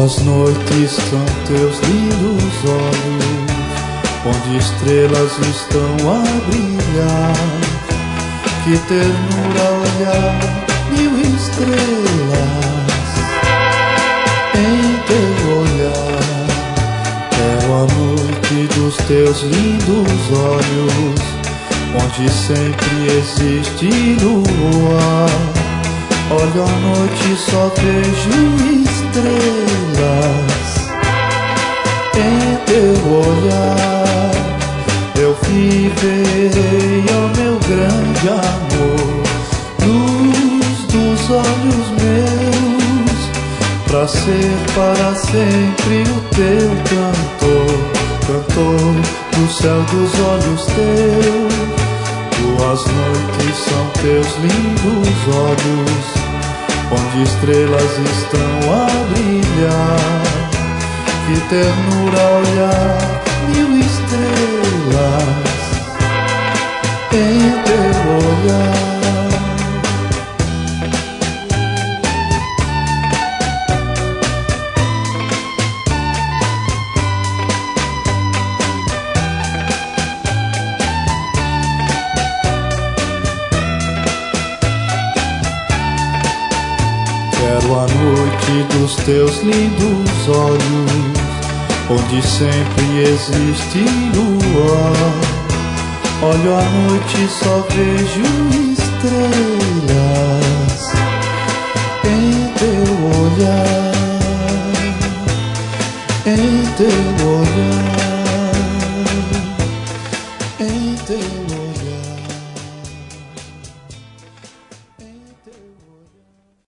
Boas noites são teus lindos olhos, onde estrelas estão a brilhar. Que ternura olhar 1000 estrelas em teu olhar. Quero a noite dos teus lindos olhos, onde sempre existe lua. Olho à noite, só vejo estrelas em teu olhar. Eu viverei, ó meu grande amor, luz dos olhos meus, pra ser para sempre o teu cantor, cantor do céu dos olhos teus. Boas noites são teus lindos olhos, onde estrelas estão a brilhar. Que ternura olhar 1000 estrelas em teu olhar. Quero a noite dos teus lindos olhos, onde sempre existe lua. Olho à noite, só vejo estrelas em teu olhar, em teu olhar, em teu olhar.